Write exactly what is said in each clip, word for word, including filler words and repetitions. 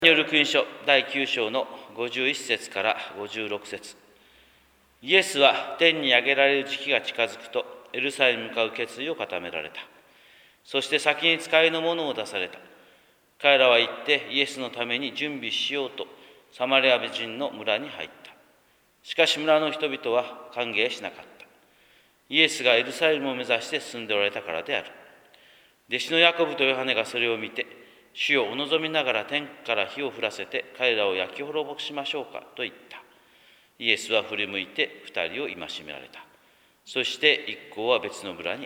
による福音書だいきゅう章のごじゅういち節からごじゅうろく節。イエスは天に上げられる時期が近づくとエルサレムに向かう決意を固められた。そして先に使いのものを出された。彼らは行ってイエスのために準備しようとサマリア人の村に入った。しかし村の人々は歓迎しなかった。イエスがエルサレムを目指して進んでおられたからである。弟子のヤコブとヨハネがそれを見て、主よお望みながら天から火を降らせて彼らを焼き滅ぼしましょうかと言った。イエスは振り向いて二人を戒められた。そして一行は別の村に入った。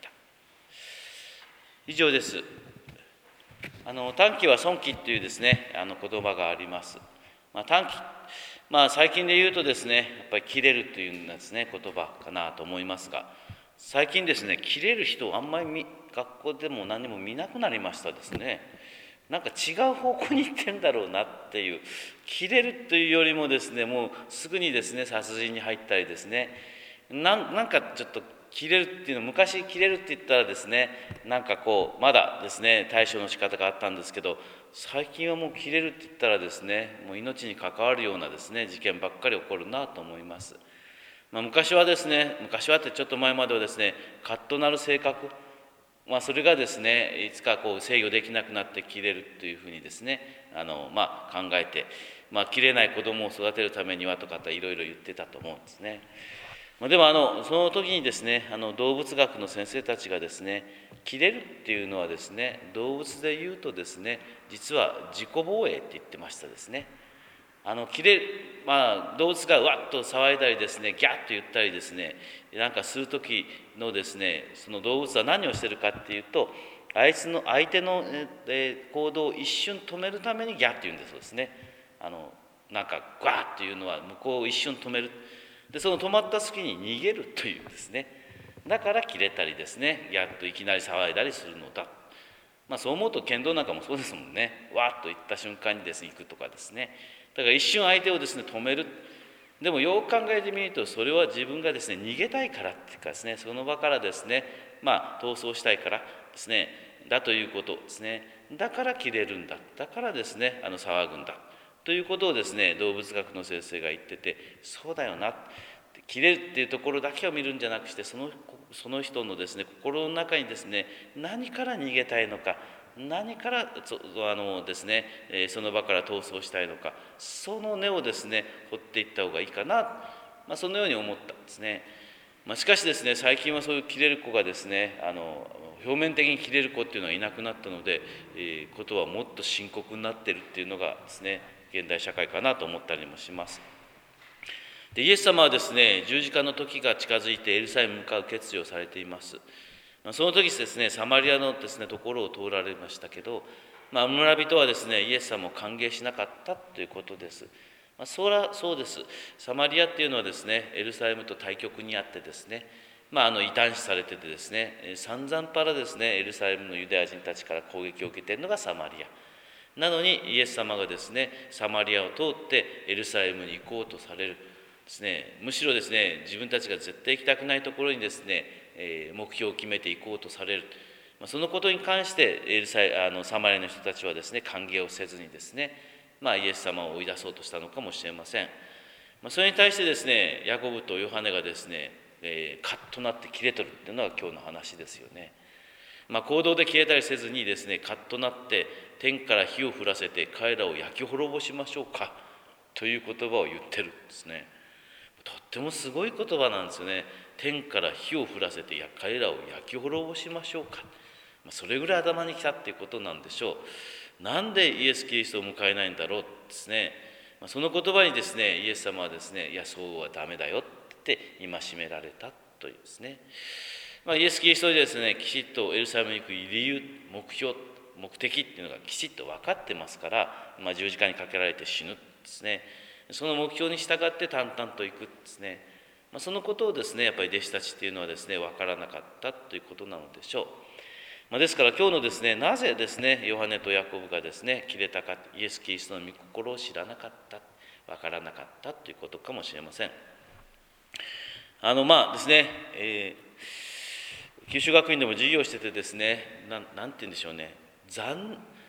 以上です。あの短期は損期というですね、あの言葉があります。まあ、短期、まあ最近で言うとですね、やっぱり切れるというですね、言葉かなと思いますが、最近ですね、切れる人をあんまり学校でも何も見なくなりましたですね。なんか違う方向に行ってんだろうなっていう、切れるというよりもですね、もうすぐにですね、殺人に入ったりですね、なんなんかちょっと切れるっていうの、昔切れるって言ったらですね、なんかこうまだですね対処の仕方があったんですけど、最近はもう切れるって言ったらですね、もう命に関わるようなですね事件ばっかり起こるなと思います。まあ、昔はですね、昔はってちょっと前まではですね、カッとなる性格、まあ、それがですねいつかこう制御できなくなって切れるというふうにですねあの、まあ、考えて、まあ、切れない子供を育てるためにはとかいろいろ言ってたと思うんですね。まあ、でもあのその時にですねあの動物学の先生たちがですね、切れるっていうのはですね、動物で言うとですね、実は自己防衛って言ってましたですね。あの切れる、まあ、動物がわっと騒いだりですね、ギャッと言ったりですね、なんかする時のですね、その動物は何をしてるかっていうと、あいつの相手の、えー、行動を一瞬止めるためにギャッと言うんですそうですね。あのなんかグワッというのは向こうを一瞬止める。でその止まった隙に逃げるというですね。だから切れたりですね、ギャッといきなり騒いだりするのだ。まあそう思うと剣道なんかもそうですもんね。わっと言った瞬間にですね行くとかですね。だから一瞬相手をですね止める。でもよく考えてみると、それは自分がですね逃げたいからっていうかですね、その場からですねまあ逃走したいからですねだということですね。だから切れるんだ、だからですねあの騒ぐんだということをですね動物学の先生が言ってて、そうだよな、切れるっていうところだけを見るんじゃなくして、そのその人のですね心の中にですね何から逃げたいのか、何からそあのですね、その場から逃走したいのか、その根をですね掘っていった方がいいかな、まあ、そのように思ったんですね。まあ、しかしですね、最近はそういう切れる子がですねあの表面的に切れる子っていうのはいなくなったので、えー、ことはもっと深刻になっているっていうのがですね現代社会かなと思ったりもします。でイエス様はですね十字架の時が近づいてエルサレムに向かう決意をされています。その時ですねサマリアのですねところを通られましたけど、まあ、村人はですねイエス様を歓迎しなかったということです。まあ、そらそうです。サマリアっていうのはですねエルサレムと対極にあってですね、まあ、あの異端視されててですね、散々パラですねエルサレムのユダヤ人たちから攻撃を受けているのがサマリアなのに、イエス様がですねサマリアを通ってエルサレムに行こうとされるですね、むしろですね自分たちが絶対行きたくないところにですね、えー、目標を決めていこうとされる、まあ、そのことに関してエルサあのサマリアの人たちはですね歓迎をせずにですね、まあ、イエス様を追い出そうとしたのかもしれません。まあ、それに対してですねヤコブとヨハネがですね、えー、カッとなって切れとるっていうのが今日の話ですよね。まあ、行動で消えたりせずにですねカッとなって天から火を降らせて彼らを焼き滅ぼしましょうかという言葉を言ってるんですね。とってもすごい言葉なんですよね。天から火を降らせて彼らを焼き滅ぼしましょうか。それぐらい頭にきたっていうことなんでしょう。なんでイエス・キリストを迎えないんだろうですね。その言葉にですねイエス様はですねいやそうはダメだよって戒められたというですね、まあ、イエス・キリストでですねきちっとエルサレムに行く理由、目標、目的っていうのがきちっと分かってますから、まあ、十字架にかけられて死ぬですね、その目標に従って淡々と行くですね、まあ、そのことをですねやっぱり弟子たちっていうのはですね分からなかったということなのでしょう。まあ、ですから今日のですねなぜですねヨハネとヤコブがですね切れたか、イエス・キリストの御心を知らなかった、分からなかったということかもしれません。あのまあですね、えー、九州学院でも授業しててですね な, なんて言うんでしょうね、残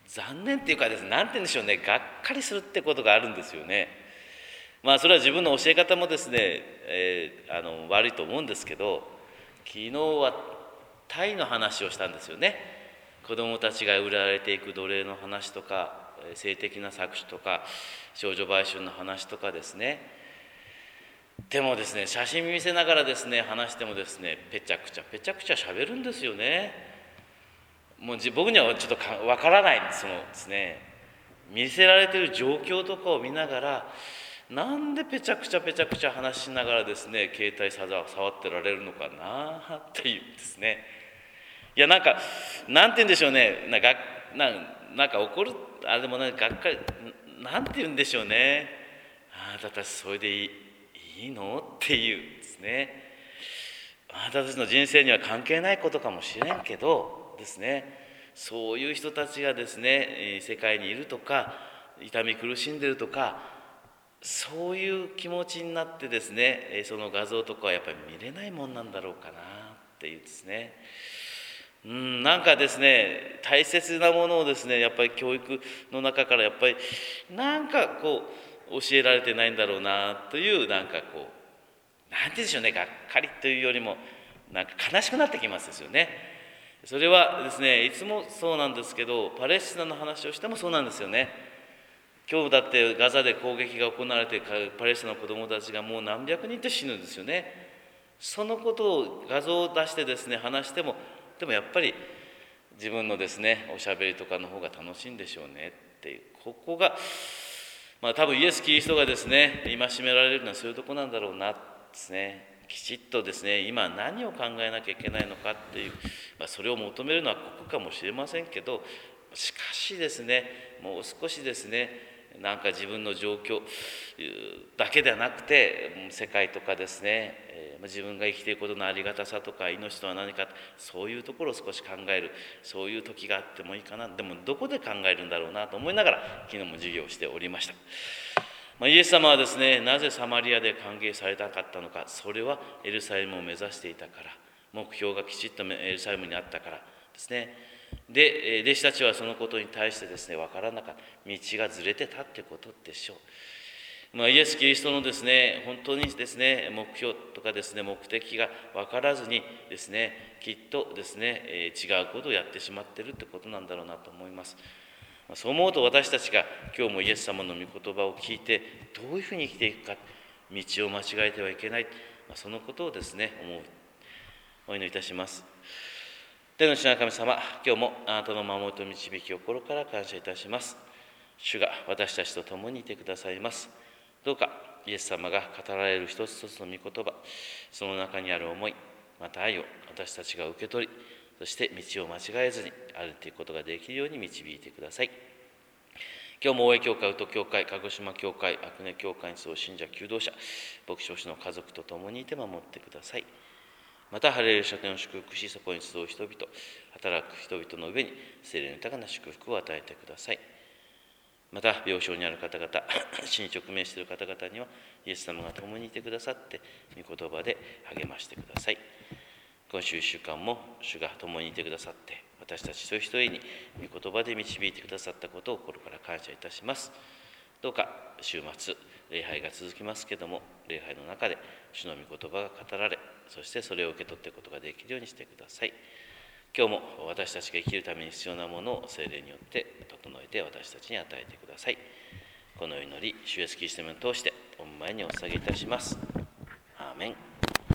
残念っていうかですね、なんて言うんでしょうね、がっかりするってことがあるんですよね。まあそれは自分の教え方もですね、えー、あの悪いと思うんですけど、昨日はタイの話をしたんですよね。子どもたちが売られていく奴隷の話とか、性的な搾取とか、少女売春の話とかですね。でもですね、写真見せながらですね、話してもですね、ぺちゃくちゃぺちゃくちゃ喋るんですよね。もう僕にはちょっとわからないそのですね、見せられている状況とかを見ながら、なんでぺちゃくちゃぺちゃくちゃ話しながらですね、携帯触ってられるのかなっていうですね。いやなんかなんて言うんでしょうね、なんかなんなんか怒るあれでもない、がっかりなんて言うんでしょうね。あなたたちそれでいいいいのっていうですね。あなたたちの人生には関係ないことかもしれんけどですね、そういう人たちがですね世界にいるとか、痛み苦しんでるとか、そういう気持ちになってですね、その画像とかはやっぱり見れないもんなんだろうかなっていうですね。うん、なんかですね、大切なものをですね、やっぱり教育の中からやっぱりなんかこう教えられてないんだろうなという、なんかこうなんて言うんでしょうね、がっかりというよりもなんか悲しくなってきますですよね。それはですね、いつもそうなんですけど、パレスチナの話をしてもそうなんですよね。今日だってガザで攻撃が行われて、パレスチナの子どもたちがもう何百人って死ぬんですよね。そのことを画像を出してですね話しても、でもやっぱり自分のですねおしゃべりとかの方が楽しいんでしょうねっていう、ここがまあ多分イエス・キリストがですね戒められるのはそういうとこなんだろうなですね。きちっとですね今何を考えなきゃいけないのかっていう、まあ、それを求めるのはここかもしれませんけど、しかしですねもう少しですねなんか自分の状況だけではなくて、世界とかですね自分が生きていることのありがたさとか、命とは何か、そういうところを少し考える、そういう時があってもいいかな。でもどこで考えるんだろうなと思いながら昨日も授業をしておりました。まあ、イエス様はですねなぜサマリアで歓迎されなかったのか、それはエルサレムを目指していたから、目標がきちっとエルサレムにあったからですね。で弟子たちはそのことに対してですね分からなかった、道がずれてたってことでしょう。まあ、イエス・キリストのですね本当にですね目標とかですね目的が分からずにですねきっとですね、えー、違うことをやってしまっているってことなんだろうなと思います。そう思うと、私たちが今日もイエス様の御言葉を聞いてどういうふうに生きていくか、道を間違えてはいけない、そのことをですね思う。お祈りいたします。天の父なる神様、今日もあなたの守りと導きを心から感謝いたします。主が私たちと共にいてくださいます。どうかイエス様が語られる一つ一つの御言葉、その中にある思い、また愛を私たちが受け取り、そして道を間違えずに歩いていくことができるように導いてください。今日も大江教会、宇都教会、鹿児島教会、阿久根教会に総信者、求道者、牧師の家族と共にいて守ってください。また、ハレルヤ天を祝福し、そこに集う人々、働く人々の上に聖霊の豊かな祝福を与えてください。また、病床にある方々、死に直面している方々には、イエス様が共にいてくださって、御言葉で励ましてください。今週いっしゅうかんも主が共にいてくださって、私たち一人一人に御言葉で導いてくださったことを心から感謝いたします。どうか週末、礼拝が続きますけれども、礼拝の中で主の御言葉が語られ、そしてそれを受け取っていくことができるようにしてください。今日も私たちが生きるために必要なものを聖霊によって整えて私たちに与えてください。この祈り、主イエスキリストの名を通して御前にお捧げいたします。アーメン。